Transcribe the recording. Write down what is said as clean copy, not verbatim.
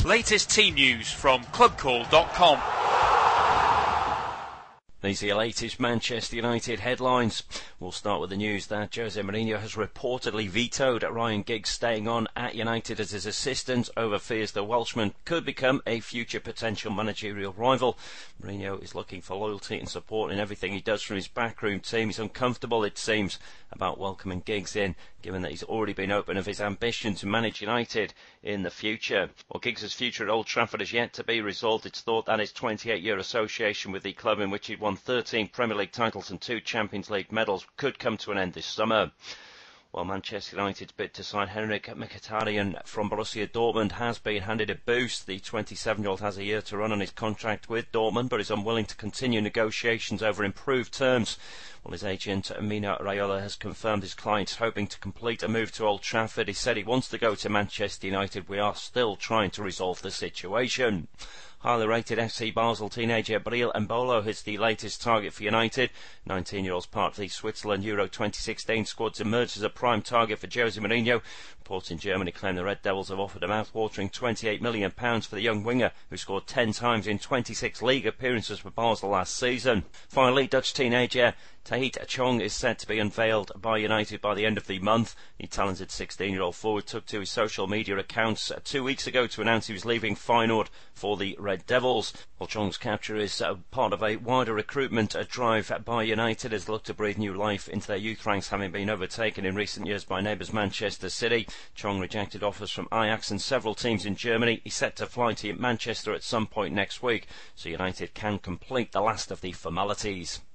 Latest team news from clubcall.com. These are your latest Manchester United headlines. We'll start with the news that Jose Mourinho has reportedly vetoed Ryan Giggs staying on at United as his assistant over fears the Welshman could become a future potential managerial rival. Mourinho is looking for loyalty and support in everything he does from his backroom team. He's uncomfortable, it seems, about welcoming Giggs in, given that he's already been open of his ambition to manage United in the future. While Giggs' future at Old Trafford is yet to be resolved, it's thought that his 28-year association with the club, in which he'd won 13 Premier League titles and 2 Champions League medals, could come to an end this summer. While Manchester United's bid to sign Henrik Mkhitaryan from Borussia Dortmund has been handed a boost, the 27-year-old has a year to run on his contract with Dortmund, but is unwilling to continue negotiations over improved terms. While his agent Mino Raiola has confirmed his client's hoping to complete a move to Old Trafford, he said he wants to go to Manchester United. We are still trying to resolve the situation. Highly rated FC Basel teenager Breel Embolo is the latest target for United. 19-year-old's part of the Switzerland Euro 2016 squad emerged as a prime target for Jose Mourinho. Reports in Germany claim the Red Devils have offered a mouth-watering £28 million for the young winger, who scored 10 times in 26 league appearances for Basel last season. Finally, Dutch teenager Tahith Chong is set to be unveiled by United by the end of the month. The talented 16-year-old forward took to his social media accounts 2 weeks ago to announce he was leaving Feyenoord for the Red Devils. While Chong's capture is part of a wider recruitment drive by United as they look to breathe new life into their youth ranks, having been overtaken in recent years by neighbours Manchester City. Chong rejected offers from Ajax and several teams in Germany. He's set to fly to Manchester at some point next week, so United can complete the last of the formalities.